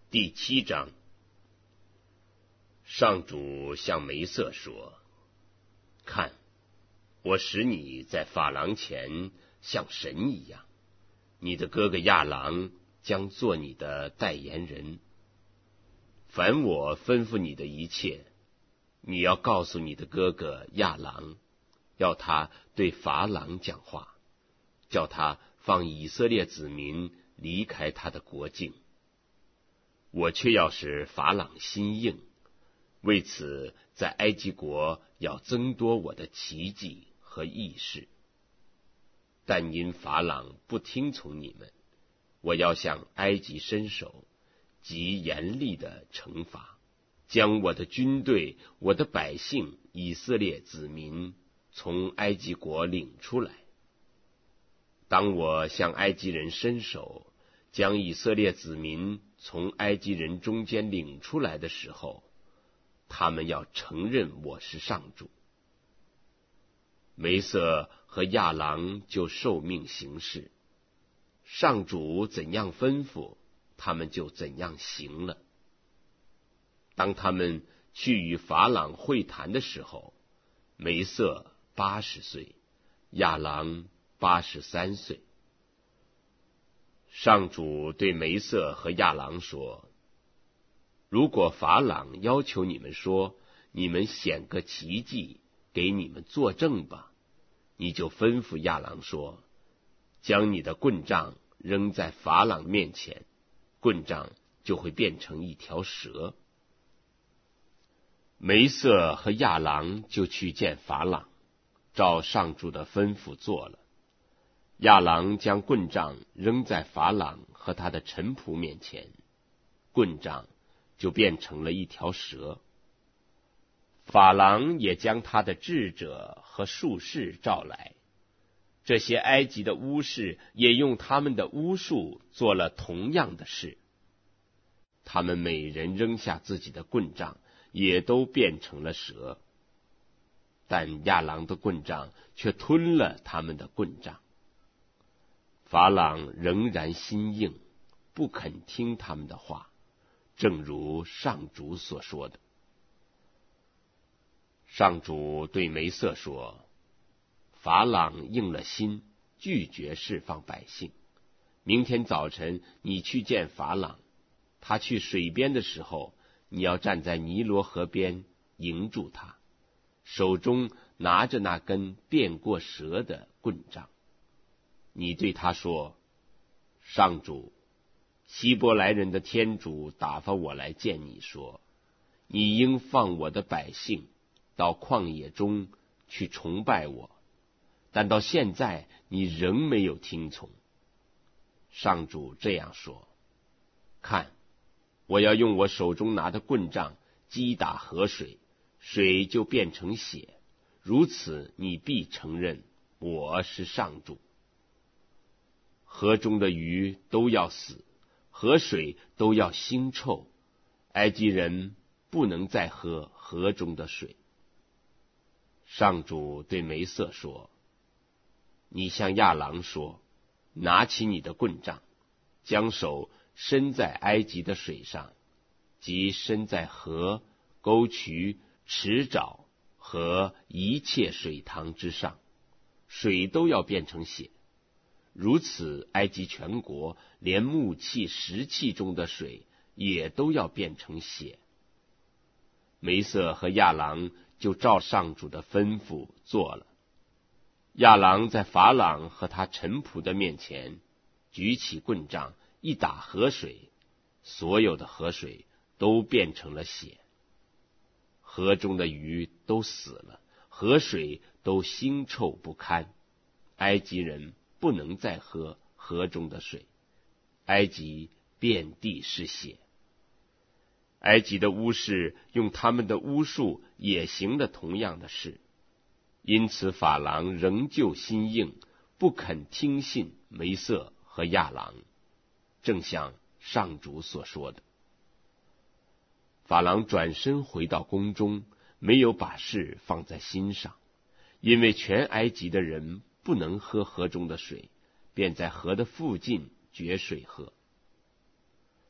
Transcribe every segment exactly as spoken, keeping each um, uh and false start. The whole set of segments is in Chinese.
第七章，上主向梅瑟说：看，我使你在法郎前像神一样，你的哥哥亚郎将做你的代言人。凡我吩咐你的一切，你要告诉你的哥哥亚郎，要他对法郎讲话，叫他放以色列子民离开他的国境。我却要使法郎心硬，为此在埃及国要增多我的奇迹和异事。但因法郎不听从你们，我要向埃及伸手，极严厉的惩罚，将我的军队、我的百姓以色列子民从埃及国领出来。当我向埃及人伸手，将以色列子民从埃及人中间领出来的时候，他们要承认我是上主。梅瑟和亚郎就受命行事，上主怎样吩咐，他们就怎样行了。当他们去与法郎会谈的时候，梅瑟八十岁，亚郎八十三岁。上主对梅瑟和亚郎说：如果法郎要求你们说，你们显个奇迹给你们作证吧，你就吩咐亚郎说，将你的棍杖扔在法郎面前，棍杖就会变成一条蛇。梅瑟和亚郎就去见法郎，照上主的吩咐做了。亚郎将棍杖扔在法郎和他的臣仆面前，棍杖就变成了一条蛇。法郎也将他的智者和术士召来，这些埃及的巫士也用他们的巫术做了同样的事。他们每人扔下自己的棍杖，也都变成了蛇，但亚郎的棍杖却吞了他们的棍杖。法郎仍然心硬，不肯听他们的话，正如上主所说的。上主对梅瑟说：法郎硬了心，拒绝释放百姓。明天早晨你去见法郎，他去水边的时候，你要站在尼罗河边迎住他，手中拿着那根变过蛇的棍杖。你对他说：上主，希伯来人的天主打发我来见你，说，你应放我的百姓到旷野中去崇拜我，但到现在你仍没有听从。上主这样说：看，我要用我手中拿的棍杖击打河水，水就变成血，如此你必承认我是上主。河中的鱼都要死，河水都要腥臭，埃及人不能再喝河中的水。上主对梅瑟说：你向亚郎说，拿起你的棍杖，将手伸在埃及的水上，即伸在河、沟渠、池沼和一切水塘之上，水都要变成血。如此，埃及全国连木器、石器中的水也都要变成血。梅瑟和亚郎就照上主的吩咐做了。亚郎在法郎和他臣仆的面前举起棍杖，一打河水，所有的河水都变成了血。河中的鱼都死了，河水都腥臭不堪，埃及人不能再喝河中的水，埃及遍地是血。埃及的巫士用他们的巫术也行了同样的事，因此法郎仍旧心硬，不肯听信梅瑟和亚郎，正像上主所说的。法郎转身回到宫中，没有把事放在心上，因为全埃及的人不能喝河中的水，便在河的附近掘水喝。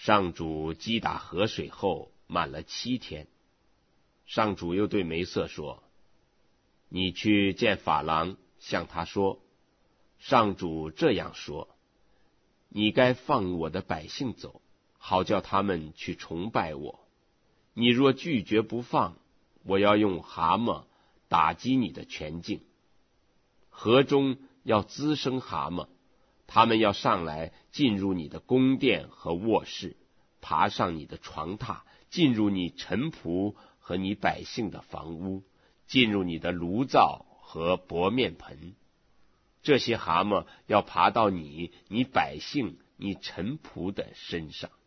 上主击打河水后满了七天。上主又对梅瑟说，你去见法郎，向他说，上主这样说，你该放我的百姓走，好叫他们去崇拜我。你若拒绝不放，我要用蛤蟆打击你的全境。河中要滋生蛤蟆，他们要上来进入你的宫殿和卧室，爬上你的床榻，进入你臣仆和你百姓的房屋，进入你的炉灶和薄面盆。这些蛤蟆要爬到你、你百姓、你臣仆的身上。